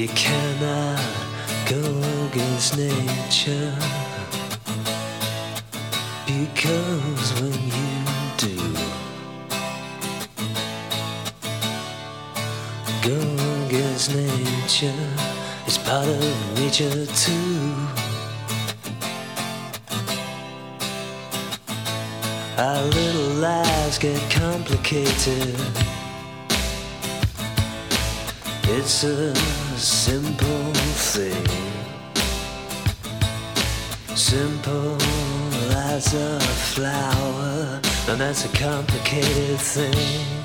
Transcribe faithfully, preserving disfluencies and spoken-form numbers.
You cannot go against nature, because when you do go against nature, it's part of nature too. Our little lives get complicated. It's a simple thing, simple as a flower, and that's a complicated thing.